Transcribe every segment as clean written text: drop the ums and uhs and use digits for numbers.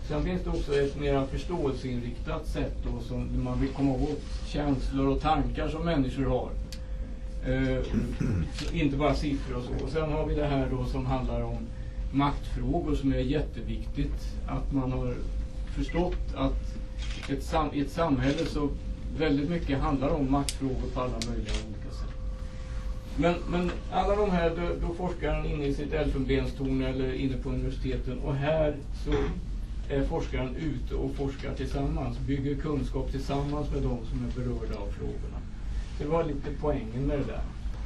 Sen finns det också ett mer förståelseinriktat sätt då, som man vill komma åt känslor och tankar som människor har. Inte bara siffror och så. Och sen har vi det här då som handlar om maktfrågor, som är jätteviktigt. Att man har förstått att i ett samhälle så väldigt mycket handlar om maktfrågor på alla möjliga olika sätt. Men alla de här, då forskaren inne i sitt elfenbenstorn eller inne på universiteten, och här så är forskaren ute och forskar tillsammans, bygger kunskap tillsammans med de som är berörda av frågorna. Det var lite poängen med det där.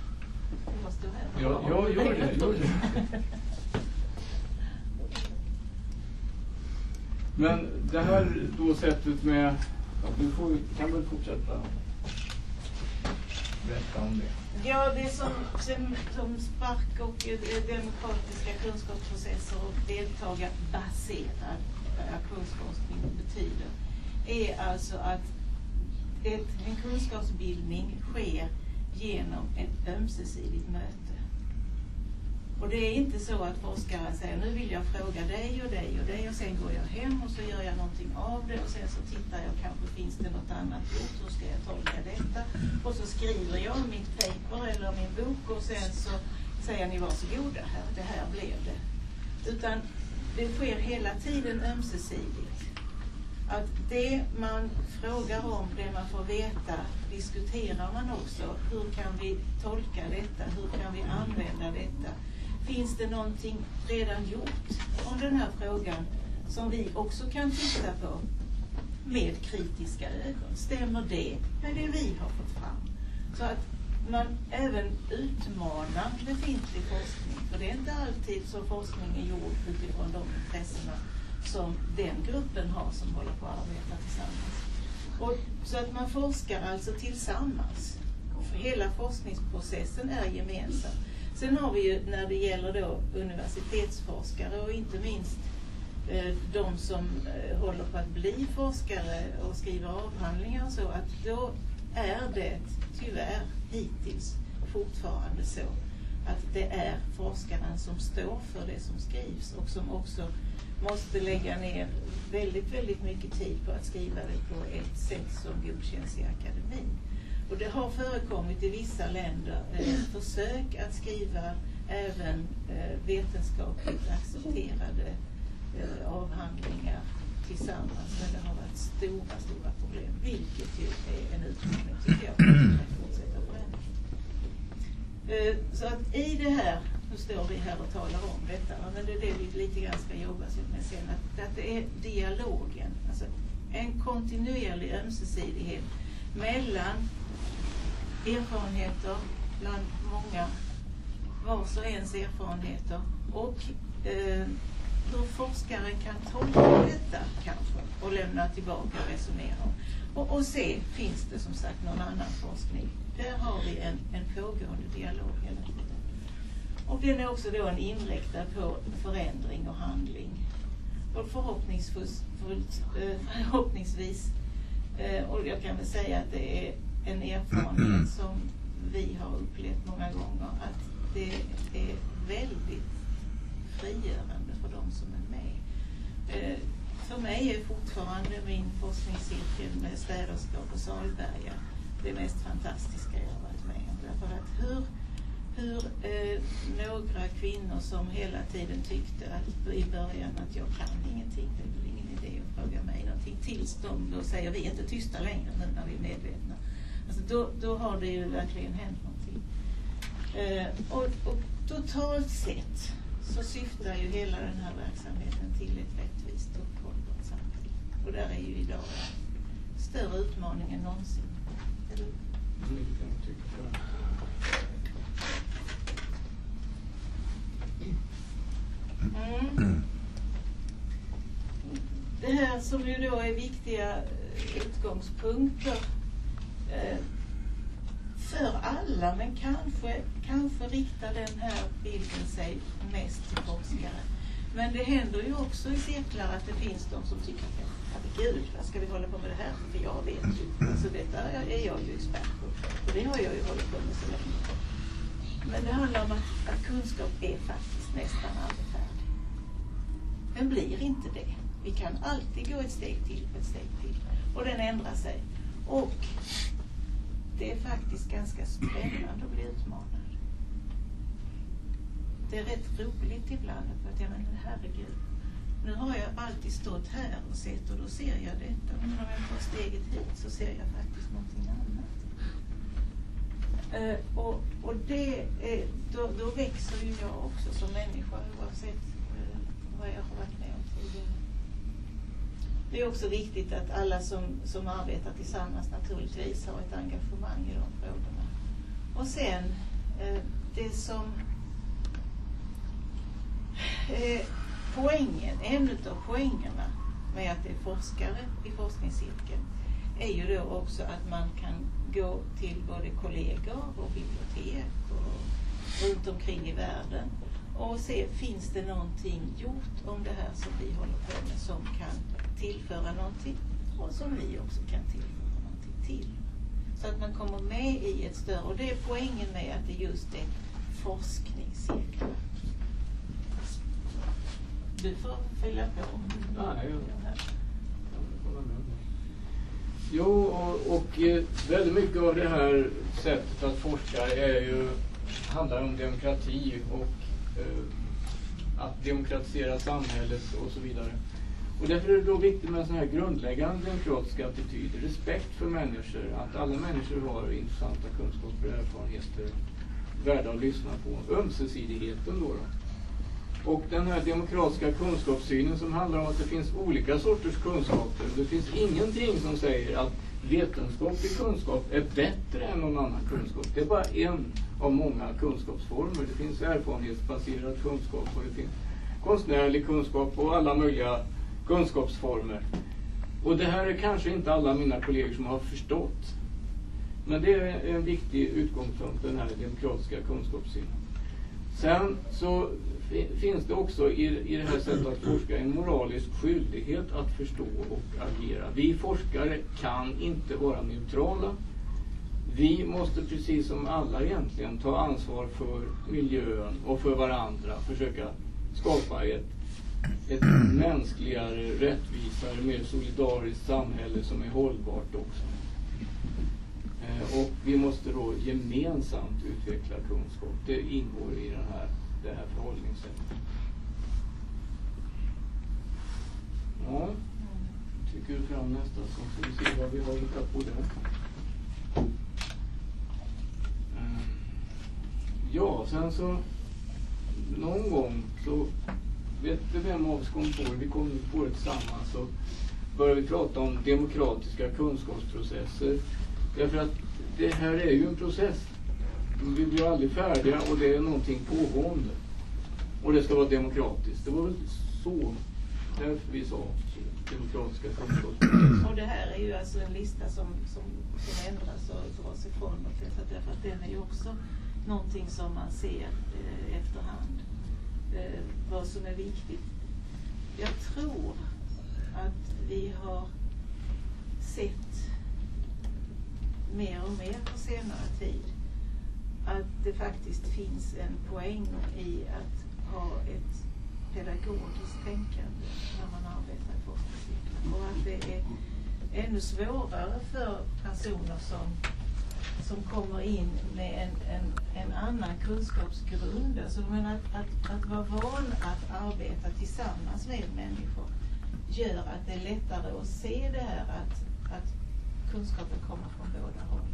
Ja, gör det. Men det här då sättet med, du kan väl fortsätta berätta om det. Ja, det som Spark och demokratiska kunskapsprocesser och deltagarbaserad aktionsforskning betyder är alltså att en kunskapsbildning sker genom ett ömsesidigt möte. Och det är inte så att forskaren säger, nu vill jag fråga dig och dig och dig, och sen går jag hem och så gör jag någonting av det, och sen så tittar jag, kanske finns det något annat gjort, så ska jag tolka detta, och så skriver jag mitt paper eller min bok, och sen så säger ni varsågoda här, det här blev det. Utan det sker hela tiden ömsesidigt. Att det man frågar om, det man får veta, diskuterar man också. Hur kan vi tolka detta? Hur kan vi använda detta? Finns det någonting redan gjort om den här frågan som vi också kan titta på med kritiska ögon? Stämmer det med det vi har fått fram? Så att man även utmanar befintlig forskning. För det är inte alltid som forskning är gjord utifrån de intressena som den gruppen har som håller på att arbeta tillsammans. Och så att man forskar alltså tillsammans. Hela forskningsprocessen är gemensam. Sen har vi ju, när det gäller då universitetsforskare och inte minst de som håller på att bli forskare och skriver avhandlingar och så, att då är det tyvärr hittills fortfarande så att det är forskaren som står för det som skrivs och som också måste lägga ner väldigt, väldigt mycket tid på att skriva det på ett sätt som godkänns i akademin. Och det har förekommit i vissa länder försök att skriva även vetenskapligt accepterade avhandlingar tillsammans, men det har varit stora problem, vilket ju är en utmaning, tycker jag, att fortsätta förändra. Så att i det här, nu står vi här och talar om detta, men det är det vi lite grann ska jobba med sen, att det är dialogen, alltså en kontinuerlig ömsesidighet mellan erfarenheter bland många, vars och ens erfarenheter, och hur forskaren kan tolka detta kanske och lämna tillbaka och resonera om. Och se, finns det som sagt någon annan forskning? Där har vi en pågående dialog hela tiden. Och den är också då en inriktad på förändring och handling. Och förhoppningsvis, och jag kan väl säga att det är en erfarenhet som vi har upplevt många gånger, att det är väldigt frigörande för de som är med. För mig är fortfarande min forskningscirkel med städerskap och Salberga det mest fantastiska jag har varit med om. Därför att hur några kvinnor som hela tiden tyckte att i början att jag kan ingenting, det är väl ingen idé att fråga mig någonting, tills de då säger vi är inte tysta längre nu när vi är medvetna. Alltså då har det ju verkligen hänt någonting. Och totalt sett så syftar ju hela den här verksamheten till ett rättvist och hållbart samhälle. Och där är ju idag en större utmaning än någonsin. Eller? Det här som ju då är viktiga utgångspunkter för alla, men kanske riktar den här bilden sig mest till forskare. Men det händer ju också i cirklar att det finns de som tycker att gud, vad ska vi hålla på med det här? För jag vet ju, alltså detta är jag ju expert på. Och det har jag ju hållit på med så länge. Men det handlar om att kunskap är faktiskt nästan aldrig färdig. Den blir inte det. Vi kan alltid gå ett steg till. Och den ändrar sig. Och det är faktiskt ganska spännande att bli utmanad. Det är rätt roligt ibland att jag menar, herregud, nu har jag alltid stått här och sett och då ser jag detta. Men när jag tar steget hit så ser jag faktiskt någonting annat. Och det är, då växer ju jag också som människa oavsett vad jag har varit med om tidigare. Det är också viktigt att alla som arbetar tillsammans naturligtvis har ett engagemang i de frågorna. Och sen det som en av poängerna med att det är forskare i forskningscirkeln är ju då också att man kan gå till både kollegor och bibliotek och runt omkring i världen och se, finns det någonting gjort om det här som vi håller på med som kan tillföra någonting och som vi också kan tillföra någonting till. Så att man kommer med i ett större, och det är poängen med att det just är forskningscirklar. Du får fylla på. Nej, jo, och väldigt mycket av det här sättet att forska handlar om demokrati och att demokratisera samhället och så vidare. Och därför är det då viktigt med en sån här grundläggande demokratisk attityd, respekt för människor, att alla människor har intressanta kunskaper och erfarenheter värda att lyssna på. Ömsesidigheten då. Och den här demokratiska kunskapssynen som handlar om att det finns olika sorters kunskaper. Det finns ingenting som säger att vetenskaplig kunskap är bättre än någon annan kunskap. Det är bara en av många kunskapsformer. Det finns erfarenhetsbaserad kunskap och det finns konstnärlig kunskap och alla möjliga kunskapsformer. Och det här är kanske inte alla mina kollegor som har förstått. Men det är en viktig utgångspunkt, den här demokratiska kunskapssynen. Sen så finns det också i det här sättet att forska en moralisk skyldighet att förstå och agera. Vi forskare kan inte vara neutrala. Vi måste precis som alla egentligen ta ansvar för miljön och för varandra. Försöka skapa ett mänskligare, rättvisare, mer solidariskt samhälle som är hållbart också. Och vi måste då gemensamt utveckla kunskap. Det ingår i det här förhållningssättet. Ja, tycker du fram nästa så får vi se vad vi har hittat på det. Ja, sen så någon gång så vet du vem av oss kom på det? Vi kom på det tillsammans så började vi prata om demokratiska kunskapsprocesser. Därför att det här är ju en process. Vi blir aldrig färdiga och det är någonting pågående. Och det ska vara demokratiskt. Det var väl så därför vi sa så, demokratiska kunskapsprocesser. Och det här är ju alltså en lista som ändras och dras ifrån därför att den är ju också någonting som man ser efterhand. Vad som är viktigt. Jag tror att vi har sett mer och mer på senare tid att det faktiskt finns en poäng i att ha ett pedagogiskt tänkande när man arbetar i forskningscirklar och att det är ännu svårare för personer som kommer in med en annan kunskapsgrund. Alltså, att vara van att arbeta tillsammans med människor gör att det är lättare att se det här att kunskapen kommer från båda håll.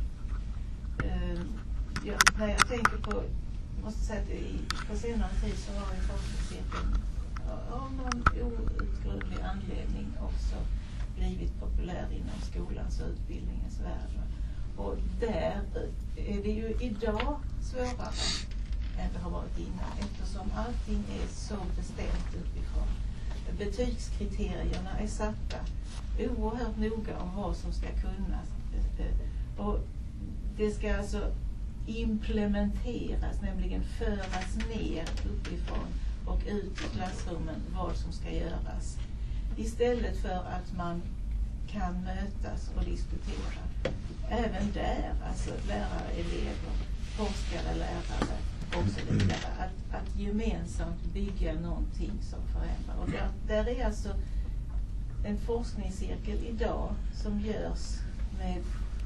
När jag tänker på, måste säga att på senare tid så har ju forskningscirkeln av någon outgrundlig anledning också blivit populär inom skolans och utbildningens värld. Och där är det ju idag svårare än det har varit innan eftersom allting är så bestämt uppifrån. Betygskriterierna är satta oerhört noga om vad som ska kunnas. Och det ska alltså implementeras, nämligen föras ner uppifrån och ut i klassrummen vad som ska göras. Istället för att man kan mötas och diskutera. Även där, alltså lärare, elever, forskare, lärare och så vidare. Att gemensamt bygga någonting som förändrar. Och där är alltså en forskningscirkel idag som görs med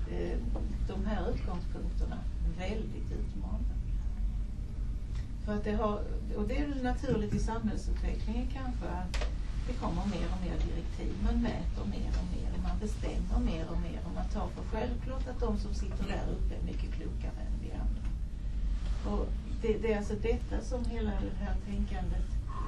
de här utgångspunkterna väldigt utmanande. För att och det är naturligt i samhällsutvecklingen kanske att det kommer mer och mer direktiv. Man mäter mer och mer, man bestämmer mer och mer och man tar för självklart att de som sitter där uppe är mycket klokare än vi andra. Och det är alltså detta som hela det här tänkandet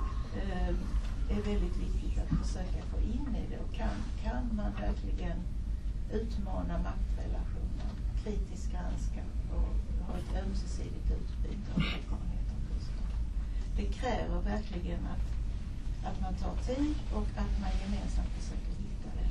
är väldigt viktigt att försöka få in i det. Och kan man verkligen utmana maktrelationer, kritiskt granska och ha ett ömsesidigt utbyte av erfarenheter och kunskap. Det kräver verkligen att man tar tid och att man gemensamt försöker hitta det.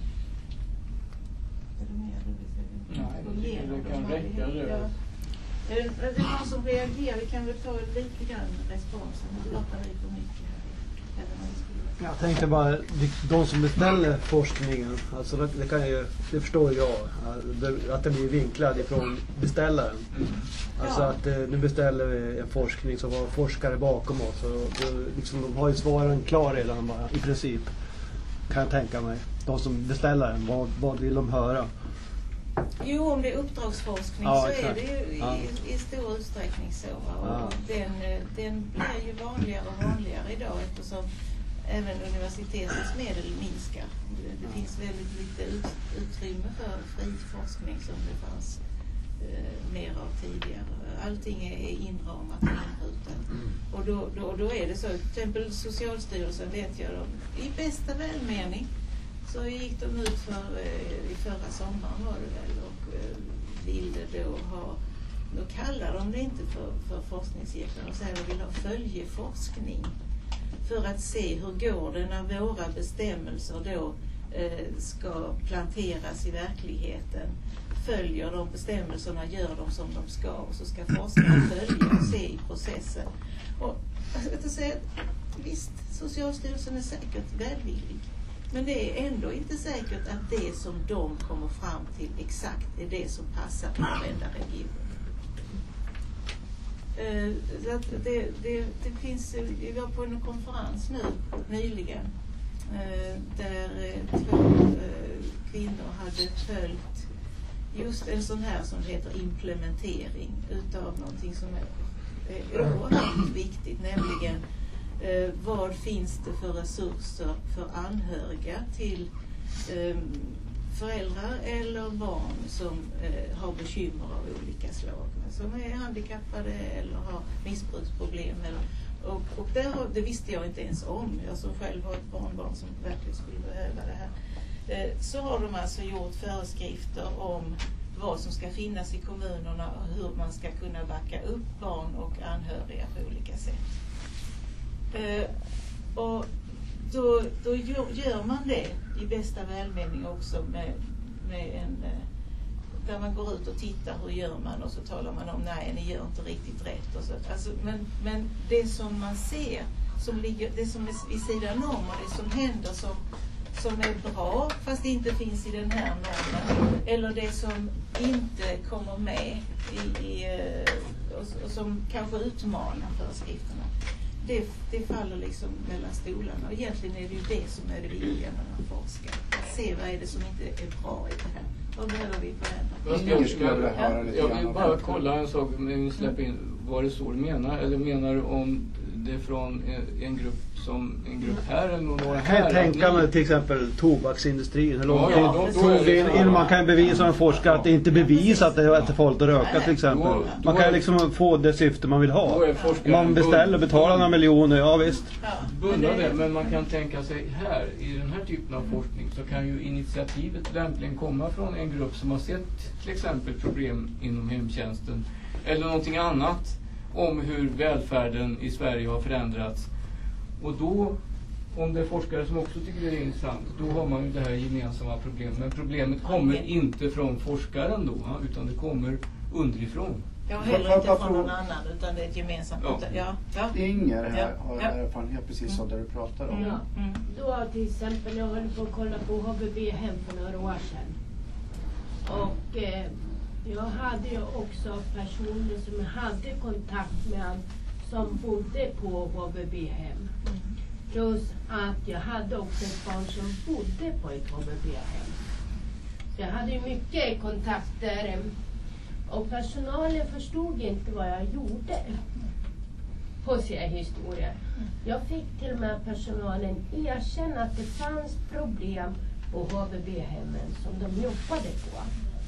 Är det mer du vill säga? Nej, det kan räcka det. Det är någon som reagerar. Vi kan väl ta lite grann responsen. Nu pratar vi för mycket här. Jag tänkte bara, de som beställer forskningen, alltså det förstår jag, att den blir vinklad ifrån beställaren. Alltså att nu beställer vi en forskning som har forskare bakom oss. Och liksom, de har ju svaren klar redan bara, i princip, kan jag tänka mig. De som beställer den, vad vill de höra? Jo, om det är uppdragsforskning så är det ju i stor utsträckning så. Och den blir ju vanligare och vanligare idag eftersom även universitetets medel minskar. Det finns väldigt lite utrymme för fri forskning som det fanns mer av tidigare. Allting är inramat och inrutat. Och då är det så, till exempel Socialstyrelsen vet jag, i bästa välmening så gick de ut i förra sommaren var det väl och ville då kallar de det inte för forskningscirklar och säger att de vill ha följeforskning för att se hur går det när våra bestämmelser då ska planteras i verkligheten. Följer de bestämmelserna, gör de som de ska och så ska forskarna följa och se i processen. Och jag ska inte säga, visst, Socialstyrelsen är säkert välvillig. Men det är ändå inte säkert att det som de kommer fram till exakt är det som passar i varenda region. Det finns, vi var på en konferens nyligen där 2 kvinnor hade följt just en sån här som heter implementering utav någonting som är oerhört viktigt, nämligen vad finns det för resurser för anhöriga till föräldrar eller barn som har bekymmer av olika slag, som är handikappade eller har missbruksproblem. Och det visste jag inte ens om. Jag som själv har ett barnbarn som verkligen skulle behöva det här. Så har de alltså gjort föreskrifter om vad som ska finnas i kommunerna och hur man ska kunna backa upp barn och anhöriga på olika sätt. Och då gör man det i bästa välmening också med där man går ut och tittar hur gör man och så talar man om nej, ni gör inte riktigt rätt och så. Alltså, men det som man ser det som är vid sidan om och det som händer som är bra fast det inte finns i den här normen eller det som inte kommer med och som kanske utmanar föreskrifterna. Det faller liksom mellan stolarna och egentligen är det ju det som är det viktiga när man forskar. Att se vad är det som inte är bra i det här. Vad behöver vi förändra? Jag vill bara kolla en sak när vi släpper in. Var det så du menar? Eller menar du om det från en grupp som en grupp här eller några här? Jag kan tänka mig till exempel tobaksindustrin. Hur lång tid innan man kan bevisa en forskare att det inte bevisat att det är farligt att röka till exempel. Man kan liksom få det syfte man vill ha. Man beställer, betalar några miljoner, ja visst. Bundna det, men man kan tänka sig här, i den här typen av forskning så kan ju initiativet lämpligen komma från en grupp som har sett till exempel problem inom hemtjänsten eller någonting annat om hur välfärden i Sverige har förändrats. Och då, om det är forskare som också tycker det är intressant, då har man ju det här gemensamma problemet. Men problemet kommer inte från forskaren då, utan det kommer underifrån. Ja, heller inte från någon annan, utan det är ett gemensamt. Ja. Inger här har erfarenhet precis som det du pratar om. Ja. Då till exempel, jag höll på att kolla på HVB-hem för några år sedan. Och jag hade ju också personer som hade kontakt med han som bodde på HVB-hem. Plus att jag hade också ett barn som bodde på ett HVB-hem. Så jag hade ju mycket kontakter. Och personalen förstod inte vad jag gjorde på sina historier. Jag fick till och med personalen erkänna att det fanns problem på HVB-hemmen som de jobbade på.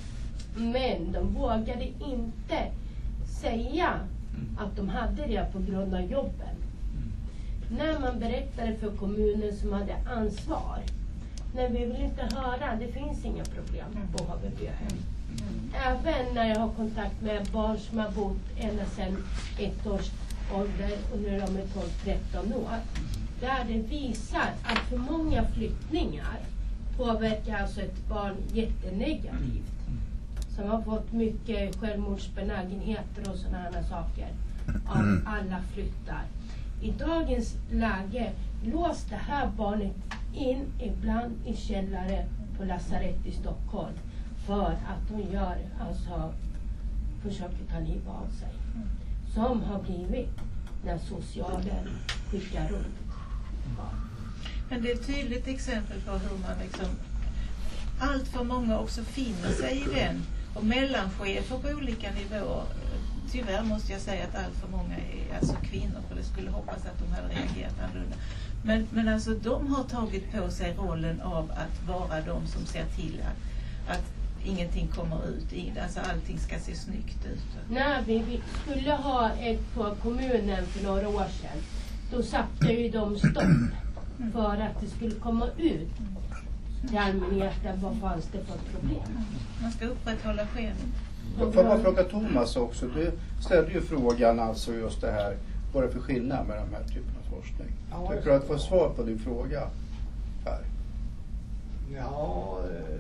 Men de vågade inte säga att de hade det på grund av jobben. När man berättade för kommunen som hade ansvar, nej, vi vill inte höra, det finns inga problem på HVB-hem. Även när jag har kontakt med barn som har bott ända sedan 1 års ålder och nu är de 12-13 år. Där det visar att för många flyttningar påverkar alltså ett barn jättenegativt. Som har fått mycket självmordsbenägenheter och sådana här saker av alla flyttar. I dagens läge lås det här barnet in ibland i källare på lasarett i Stockholm för att de gör, alltså försöker ta liv av sig. Som har blivit när socialen skickar runt barn. Men det är ett tydligt exempel på hur man liksom, allt för många också finner sig i den. Och mellanchefer på olika nivåer, tyvärr måste jag säga att allt för många är alltså kvinnor, för det skulle hoppas att de hade reagerat annorlunda. Men alltså de har tagit på sig rollen av att vara de som ser till att ingenting kommer ut, alltså allting ska se snyggt ut. När vi skulle ha ett på kommunen för några år sedan, då satte ju de stopp för att det skulle komma ut till allmänheten vad fanns det för problem. Man ska upprätthålla skenet. Får jag bara fråga Thomas också, du ställde ju frågan alltså just det här, vad är det för skillnad med de här typen av forskning? Tycker du att få svar på din fråga här? Ja,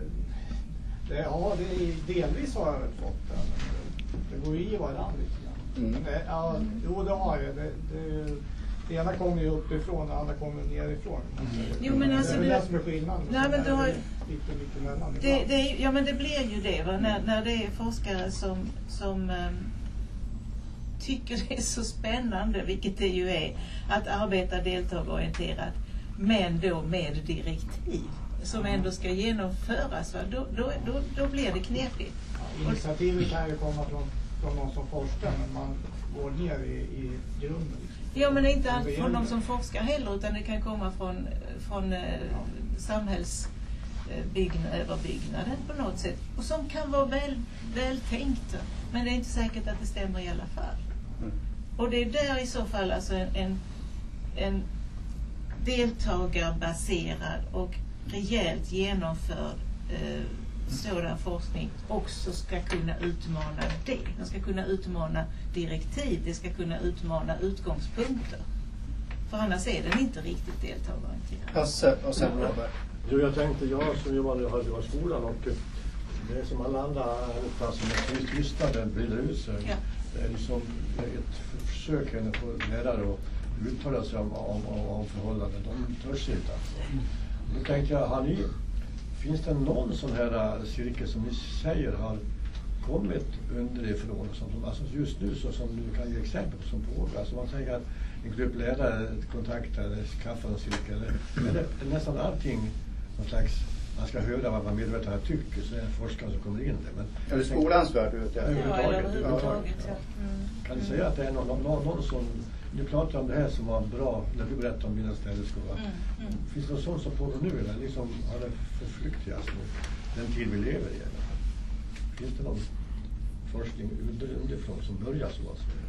delvis har jag väl fått den. Det går ju i varandra lite grann. Ja, jo, det har jag. Det ena kommer ju uppifrån, det andra kommer nerifrån. Jo, men alltså det är det som är skillnaden. Nej, men du har lite mellan. Ja, men det blir ju det, va? När det är forskare som tycker det är så spännande, vilket det ju är, att arbeta deltagarorienterat, men då med direktiv som ändå ska genomföras, va? Då blir det knepigt. Ja, initiativet kan ju komma från någon som forskar, men man går ner i grunden. Ja, men inte allt från de som forskar heller, utan det kan komma från samhällsöverbyggnaden på något sätt. Och som kan vara väl tänkt, men det är inte säkert att det stämmer i alla fall. Och det är där i så fall alltså en deltagarbaserad och rejält genomförd sådan forskning också ska kunna utmana det. Den ska kunna utmana direktiv, det ska kunna utmana utgångspunkter. För annars är den inte riktigt deltagarorienterad. Och sen Robert. Jo, jag tänkte, jag som jobbade i skolan, och det är som alla andra arbetsplatser med tystnaden briller ut sig. Ja. Det är liksom ett försök att få lärare att uttala sig om förhållanden. De törs inte. Då tänkte jag, finns det någon sån här cirkel som ni säger har kommit underifrån, alltså just nu, så som du kan ge exempel på som pågår? Alltså man tänker att en grupp lärare kontaktar eller skaffar en cirkel, eller är nästan allting någon slags, man ska höra vad man medvetna tycker, så är det en forskare som kommer in där. Men är det skolans värld ute? Överhuvudtaget. Kan du säga att det är någon som, du pratar om det här som var bra när du berättade om dina ställskola. Finns det något sånt som pågår nu, eller liksom har det förflyktigats nu, den tid vi lever i? Eller? Finns det någon forskning underifrån som börjar så?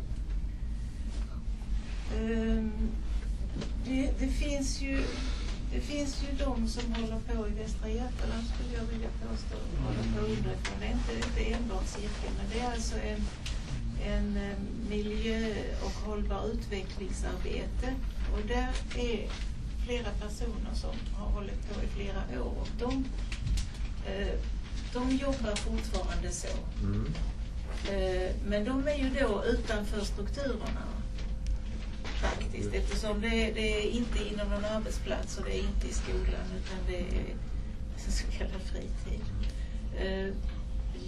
Det finns ju de som håller på i Västra Götaland, skulle jag vilja påstå, håller på underifrån. Det är inte enbart cirkeln, men det är alltså en miljö- och hållbar utvecklingsarbete. Och där är flera personer som har hållit på i flera år. Och de jobbar fortfarande så. Men de är ju då utanför strukturerna faktiskt. Eftersom det är inte inom någon arbetsplats och det är inte i skolan, utan det är så kallad fritid.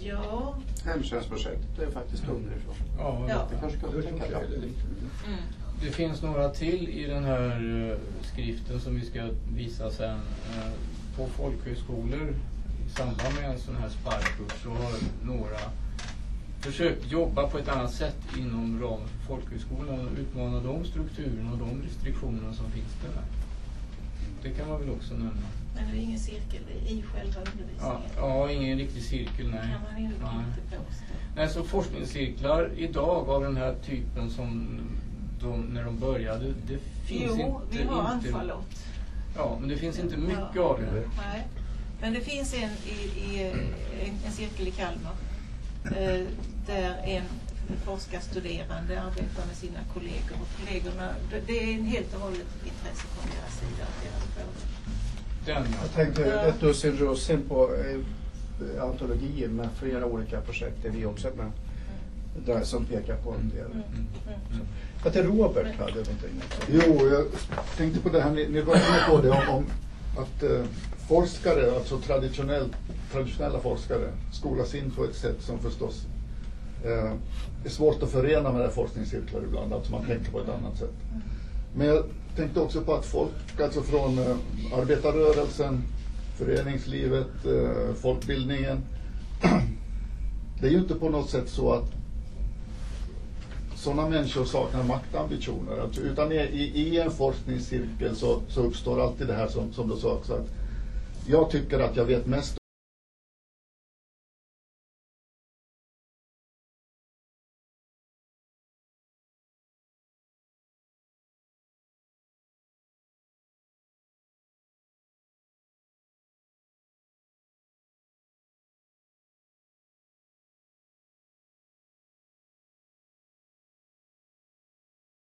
Hemtjänstprojektet, det är faktiskt underifrån. Ja. Det kanske kan du tänka på. Det finns några till i den här skriften som vi ska visa sen. På folkhögskolor i samband med en sån här sparkkurs så har några försökt jobba på ett annat sätt inom ramen för folkhögskolan och utmana de strukturerna och de restriktionerna som finns där. Det kan man väl också nämna. Men det är ingen cirkel i själva undervisningen? Ja, ingen riktig cirkel, nej. Kan man inte påstå. Nej, så forskningscirklar idag av den här typen som när de började, det finns inte... Jo, vi har Ann-Charlotte. Ja, men det finns inte mycket av det. Nej. Men det finns en cirkel i Kalmar där en forskarstuderande arbetar med sina kollegor. Och kollegorna, det är en helt och hållet intresse från deras sida av deras frågor. Jag tänkte ett dussin russin på antologier med flera olika projekt är vi också med. Där som pekar på en del. Att det Robert hade någonting. Jo, jag tänkte på det här, ni var inne på det om att forskare, alltså traditionella forskare, skolas in på ett sätt som förstås är svårt att förena med forskningscirklar ibland, alltså man tänker på ett annat sätt. Men jag tänkte också på att folk, alltså från arbetarrörelsen, föreningslivet, folkbildningen, det är ju inte på något sätt så att sådana människor saknar maktambitioner. Alltså, utan i en forskningscirkel så uppstår alltid det här som du sa också, att jag tycker att jag vet mest